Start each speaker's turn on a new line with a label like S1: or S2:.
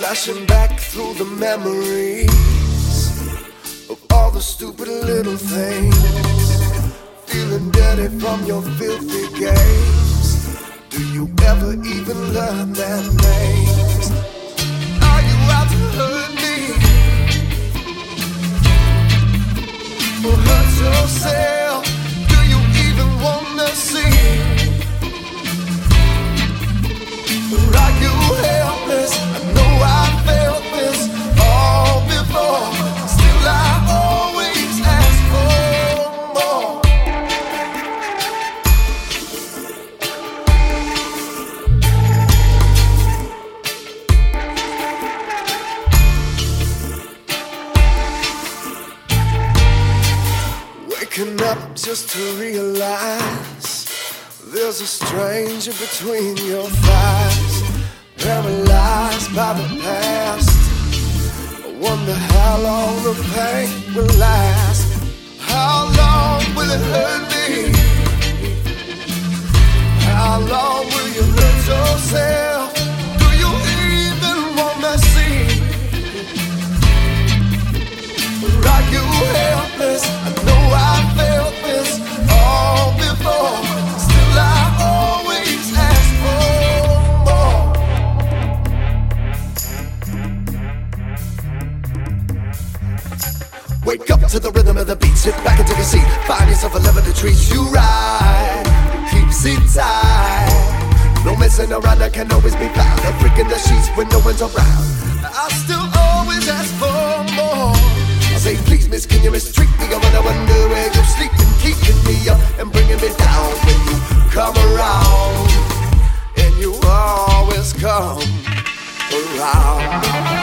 S1: Flashing back through the memories of all the stupid little things. Feeling dirty from your filthy games. Do you ever even learn their names? Are you out to hurt me? Or hurt yourself? Do you even wanna see? Or are you helpless? I know I felt this all before. Still I always ask for more. Waking up just to realize there's a stranger between your thighs. Paralyzed by the past. I wonder how long the pain will last. How long will it hurt me? How long will you hurt yourself? Do you even wanna see? Or are you helpless? I know I felt this all before. Still I always ask for more. Wake up to the rhythm of the beat. Sit back and take a seat. Find yourself a lever to treat you right. Keeps it tight. No messing around, I can always be found. A freak in the sheets when no one's around. I still always ask for more. I say, please, miss, can you mistreat me? I wonder where you're sleeping, keeping me up and bringing me down when you come around. And you always come around.